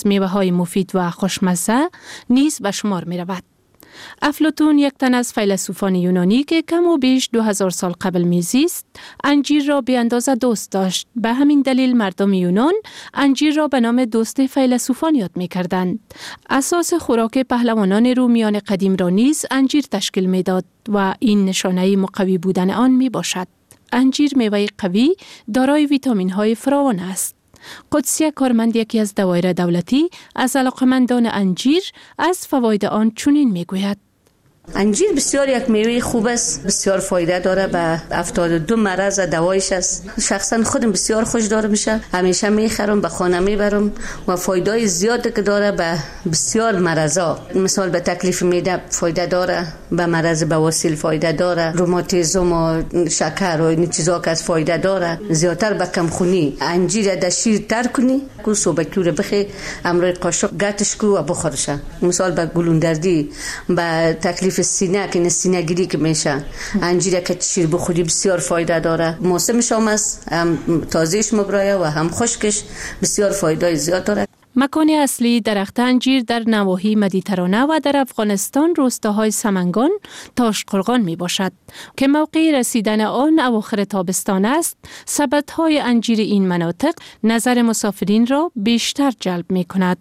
میوه‌های مفید و خوشمزه نیز به شمار می رود. افلاطون، یک تن از فیلسوفان یونانی که کم و بیش 2000 سال قبل میزیست، انجیر را به اندازه دوست داشت. به همین دلیل مردم یونان انجیر را به نام دوست فیلسوفان یاد می کردند. اساس خوراک پهلوانان رومیان قدیم را نیز انجیر تشکیل می داد و این نشانه مقوی بودن آن می باشد. انجیر میوه قوی دارای ویتامین های فراوان است. قدسیه، کارمند یکی از دوایر دولتی، از علاقمندان انجیر از فواید آن چنین میگوید: انجیر بسیار یک میوه خوب است، بسیار فایده داره، به 72 مرض دوایش است. شخصا خودم بسیار خوش داره میشه، همیشه میخرم، به خانه میبرم و فایده زیادی که داره به بسیار مرضا. مثال به تکلیف معده فایده داره، به مرض بواسیر فایده داره، روماتیسم و شکر و این چیزا که از فایده داره. زیاتر به کم خونی انجیر در شیر تر کنی، کو صبحکور بخی، امروز قاشق گتش کو و بخورش. مثال به گلوندردی، به تکلیف سینه که سینه گیری که میشه، انجیر که شیر بخوری بسیار فایده داره. موسمش هم است، هم تازهش مبرایه و هم خشکش، بسیار فایده زیاد داره. مکان اصلی درخت انجیر در نواحی مدیترانه و در افغانستان روستاهای سمنگان، تاشقرغان می باشد که موقع رسیدن آن اواخر تابستان است. سبدهای انجیر این مناطق نظر مسافرین را بیشتر جلب می کند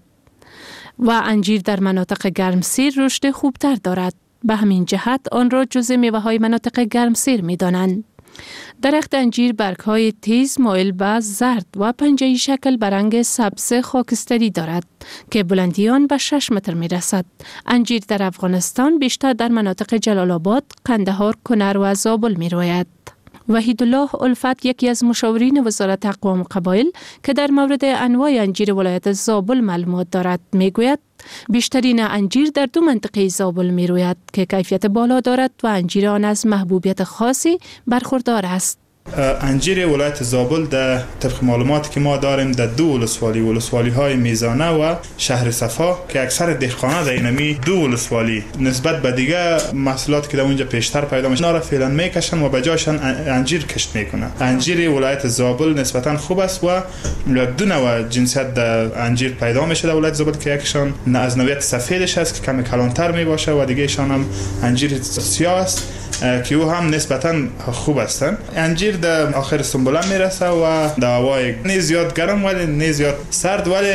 و انجیر در مناطق گرمسیر رشد خوبتر دارد. به همین جهت آن را جزء میوه‌های مناطق گرمسیر می دانند. درخت انجیر برگ‌های تیز مایل به زرد و پنجه‌ای شکل به رنگ سبز خاکستری دارد که بلندی آن به 6 متر می رسد. انجیر در افغانستان بیشتر در مناطق جلال آباد، قندهار، کنر و زابل می روید. وحیدالله الفت، یکی از مشاورین وزارت اقوام و قبایل که در مورد انواع انجیر ولایت زابل معلومات دارد، می گوید بیشترین انجیر در 2 منطقه زابل می روید که کیفیت بالا دارد و انجیر آن از محبوبیت خاصی برخوردار است. انجیر ولایت زابل در طبق معلوماتی که ما داریم در 2 ولسوالی های میزانه و شهر صفا که اکثر دهقانا در اینمی 2 ولسوالی نسبت به دیگه محصولاتی که در اونجا پیشتر پیدا میشن را فعلا میکشن و به جایشان انجیر کشت میکنن. انجیر ولایت زابل نسبتا خوب است و 2 نوع جنسیت در انجیر پیدا میشه در ولایت زابل که یکشان از نوعیت سفیدش است که کمی کلانتر میباشه و دیگه ایشان هم انجیر سیاه است که او هم نسبتا خوب هستن. انجیر در آخر سنبله میرسه و در هوای نه زیاد گرم ولی نه زیاد سرد، ولی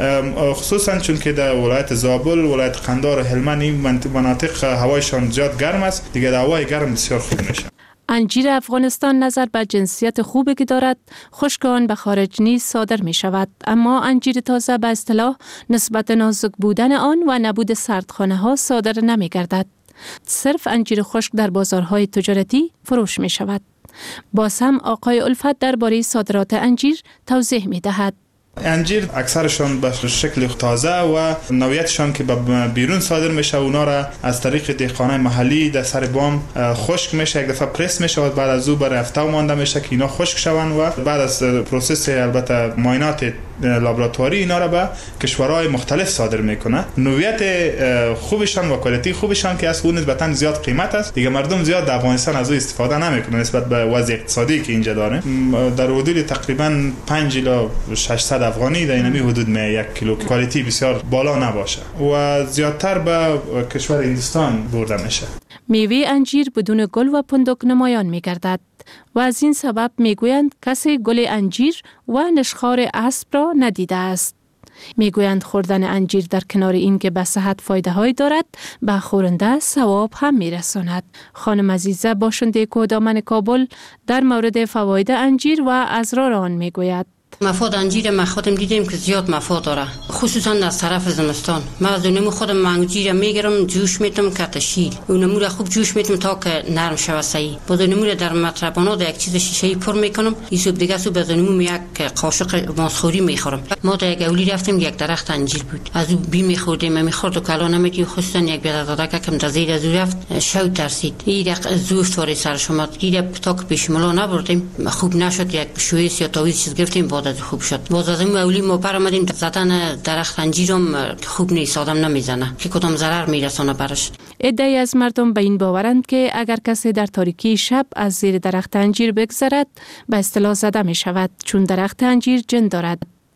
خصوصا چون که در ولایت زابل، ولایت قندهار و هلمند این مناطق هوایشان زیاد گرم است، دیگه در هوای گرم بسیار خوب میشه. انجیر افغانستان نظر به جنسیت خوبی که دارد، خشک آن به خارج نیز صادر می شود، اما انجیر تازه به اصطلاح نسبت نازک بودن آن و نبود سردخانه ها صادر نمی گردد. صرف انجیر خشک در بازارهای تجارتی فروش می شود. باز هم آقای الفت درباره صادرات انجیر توضیح می دهد. انجیر اکثرشان به شکل تازه و نوعیتشان که به بیرون صادر میشه، اونا را از طریق دهقانای محلی در سر بام خشک میشه، یک دفعه پرس میشه و بعد از او برای هفته مانده میشه که اینا خشک شوند و بعد از پروسس البته معاینات لابراتواری اینا را به کشورهای مختلف صادر میکنه. نوعیت خوبشان و کوالیتی خوبشان که از اون نسبتا زیاد قیمت است، دیگه مردم زیاد در افغانستان از او استفاده نمیکنه نسبت به وضع اقتصادی که اینجا داره. در حدود تقریبا 5 الی 600 افغانی در اینمی حدود می 1 کیلو، کوالیتی بسیار بالا نباشه و زیادتر به کشور هندوستان برده میشه. میوه انجیر بدون گل و پندک نمایان میگردد و از این سبب میگویند کسی گل انجیر و نشخوار اسب را ندیده است. میگویند خوردن انجیر در کنار این که به صحت فایده های دارد، به خورنده ثواب هم میرساند. خانم عزیزه، باشنده کودامن کابل، در مورد فواید انجیر و اضرار آن میگوید. مفاد انجیر ما خودم دیدیم که زیاد مفاد داره، خصوصا از طرف زمستان. من از نمو خودم انجیر میگیرم، جوش میتم که تشیل و نمو را خوب جوش میتم تا که نرم شود صحیح. بعد نمو را در مطربانات یک چیز شیشه‌ای پر میکنم، این صبح دیگه صبح از نمو یک قاشق ماسخوری میخورم. ما در یک اولی رفتیم، یک درخت انجیر بود، از او بی میخوردیم، میخورد و کلا نمیگی، خصوصا یک بیاداده که کم در زیر از او رفت شوت ترسید. این زوفت واری سرش اومد، گیره تا که پیش ملا نبردیم خوب نشد، یک شویس یا تاویز چیز گرفتیم، بعد خوب شد. باز از این اولی ما پر آمدیم، زدن درخت انجیرم خوب نیست، آدم نمیزنه که کدام ضرر میرسونه برش. عده‌ای از مردم به این باورند که اگر کسی در تاریکی شب از زیر درخت انجیر بگذرد به اصطلاح زده می شود، چون درخت انجیر جن دارد.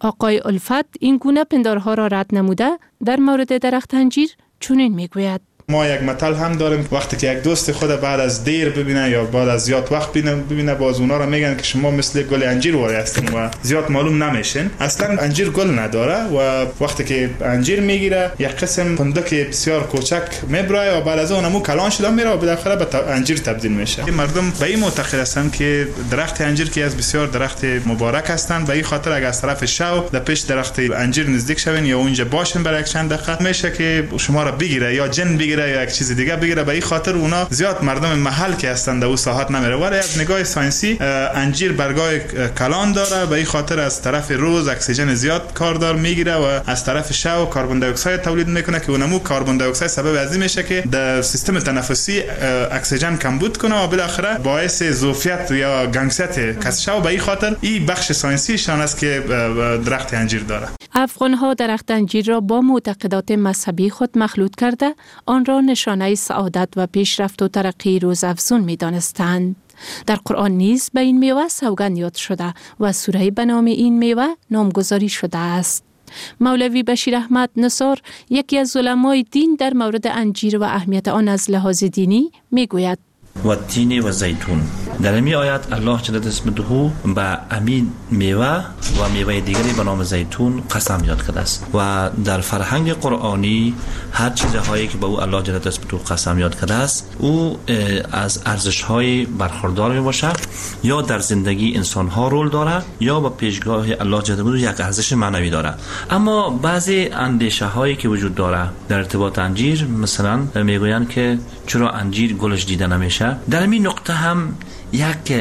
آقای الفت این گونه پندارها را رد نموده در مورد درخت انجیر چنین میگوید: ما یک مثل هم داریم، وقتی که یک دوست خود بعد از دیر ببینه یا بعد از زیاد وقت ببینه، باز اونا را میگن که شما مثل گل انجیر واری هستین و زیاد معلوم نمیشین. اصلا انجیر گل نداره و وقتی که انجیر میگیره یک قسم فندق بسیار کوچک میبره و بعد از اون کلان شده میره و بالاخره به انجیر تبدیل میشه. مردم به این معتقد هستند که درخت انجیر که از بسیار درخت مبارک هستند، به این خاطر اگر از طرف شو در پیش درخت انجیر نزدیک شوین یا اونجا باشین برای یک چند دقیقه، میشه که شما را بگیره یا جن بگیره یا یک چیز دیگه بگیره. به این خاطر اونا زیاد مردم محل که هستند در اون ساحت نمیره. ولی از نگاه ساینسی انجیر برگای کلان داره، به این خاطر از طرف روز اکسیژن زیاد کاردار میگیره و از طرف شب کربن دی اکساید تولید میکنه که اونمو کربن دی اکساید سبب از این میشه که در سیستم تنفسی اکسیژن کمبود کنه و بالاخره باعث ظرفیت یا گنگسیت کسب شو. به این خاطر این بخش ساینسی شان است که درخت انجیر داره. افغان‌ها درخت انجیر را با معتقدات مذهبی خود مخلوط کرده آن را نشانه سعادت و پیشرفت و ترقی روزافزون می‌دانستند. در قرآن نیز به این میوه سوگند یاد شده و سوره به نام این میوه نامگذاری شده است. مولوی بشیر احمد نصار، یکی از علمای دین، در مورد انجیر و اهمیت آن از لحاظ دینی میگوید: و تین و زیتون. در این آیت الله جل اسمه به امین میوه و میوه دیگری به نام زیتون قسم یاد کرده است و در فرهنگ قرآنی هر چیزهایی که به او الله جل اسمه قسم یاد کرده است او از ارزش‌های برخوردار می باشد، یا در زندگی انسان‌ها رول داره یا به پیشگاه الله جل اسمه یک ارزش معنوی داره. اما بعضی اندیشه‌هایی که وجود داره در ارتباط انجیر، مثلا میگویند که چرا انجیر گلش دیده نمیشه. در این نقطه هم یک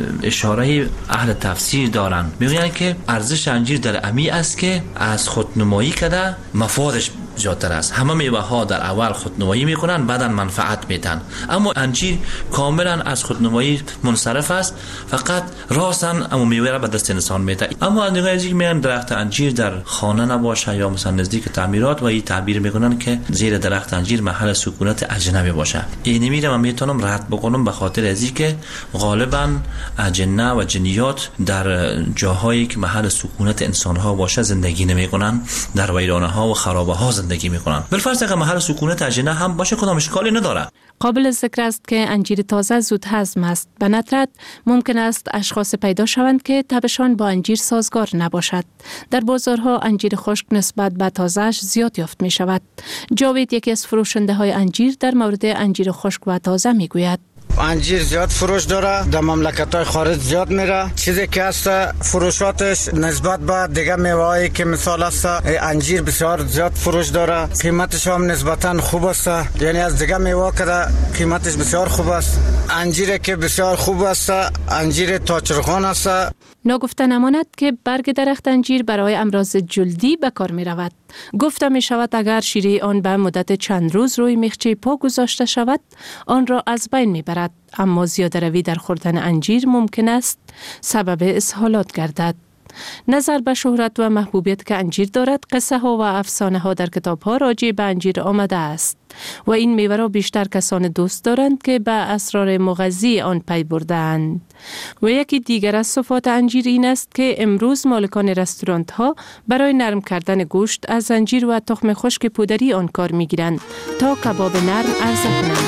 اشاره اهل تفسیر دارن، میگن که ارزش انجیر در امی است که از خودنمایی کرده مفادش زیادتر است. همه میوه ها در اول خودنمایی میکنن بعدن منفعت میتن، اما انجیر کاملا از خودنمایی منصرف است، فقط راسن اما میوه را به دست انسان میده. اما از نگاه ازی میگن درخت انجیر در خانه نباشه یا مثلا نزدیک تعمیرات و این تعبیر میکنن که زیر درخت انجیر محل سکونت اجنبی باشه. این میرم میتونم رد بکنم به خاطر ازی که غالبا جنه و جنیات در جاهایی که محل سکونت انسان ها باشه زندگی نمیکنن، در ویرانه ها و خرابه ها زندگی میکنن. بالفرض اگر محل سکونت اجنه هم باشه کدام اشکالی نداره. قابل ذکر است که انجیر تازه زود هضم است. به ندرت ممکن است اشخاص پیدا شوند که تبشان با انجیر سازگار نباشد. در بازارها انجیر خشک نسبت به تازه‌اش زیاد یافت می شود. جاوید، یکی از فروشنده های انجیر، در مورد انجیر خشک و تازه می گوید: انجیر زیاد فروش داره، در مملکت‌های خارج زیاد میره. چیزی که هست فروشاتش نسبت به دیگه میوه‌هایی که مثال است انجیر بسیار زیاد فروش داره، قیمتش هم نسبتاً خوب است، یعنی از دیگه میوه که قیمتش بسیار خوب است. انجیر که بسیار خوب است انجیر تاچرخان است. نگفته نماند که برگ درخت انجیر برای امراض جلدی به کار می رود. گفته می شود اگر شیره آن به مدت چند روز روی میخچه پا گذاشته شود آن را از بین می برد، اما زیاده روی در خوردن انجیر ممکن است سبب اسهالات گردد. نظر به شهرت و محبوبیت که انجیر دارد، قصه ها و افسانه ها در کتاب ها راجع به انجیر آمده است و این میوه را بیشتر کسان دوست دارند که به اسرار مغذی آن پی بردند. و یکی دیگر از صفات انجیر این است که امروز مالکان رستورانت ها برای نرم کردن گوشت از انجیر و تخم خشک پودری آن کار می گیرند تا کباب نرم عرضه کنند.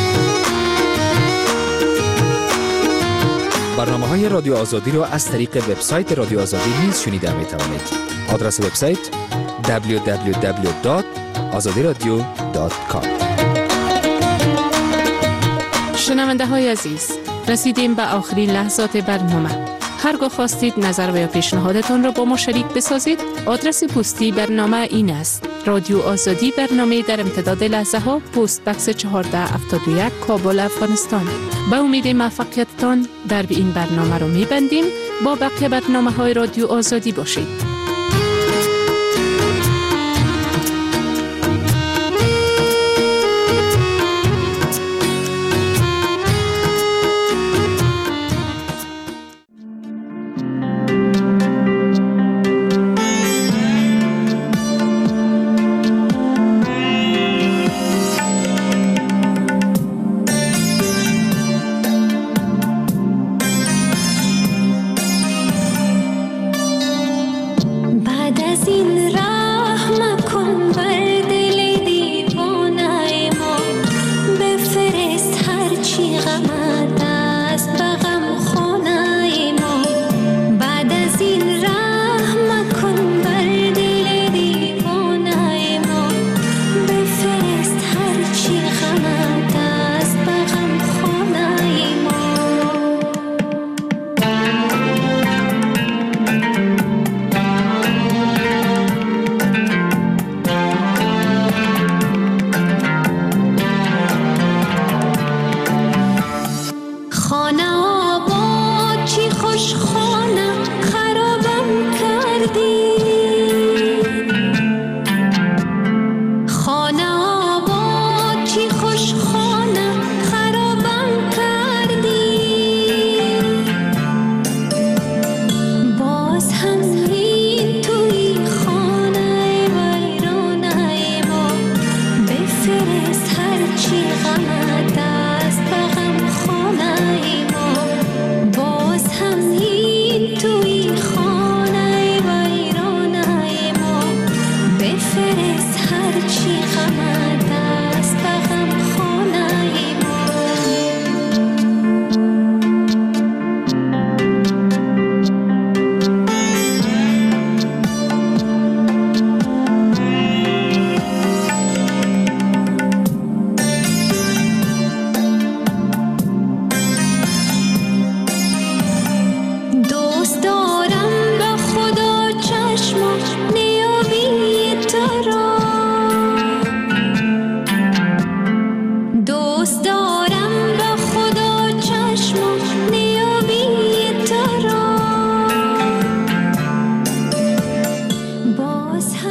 برنامه‌های رادیو آزادی را از طریق وبسایت رادیو آزادی نیز شنیده می‌توانید. آدرس وبسایت www.azadiradio.com. شنونده های عزیز، رسیدیم به آخرین لحظات برنامه. هرگاه خواستید نظر و یا پیشنهادتان را با ما شریک بسازید، آدرس پستی برنامه این است: رادیو آزادی، برنامه در امتداد لحظه ها، پست بکس 1471 کابل، افغانستان. به امید موفقیتتان در این برنامه را می‌بندیم. با بقیه برنامه‌های رادیو آزادی باشید. من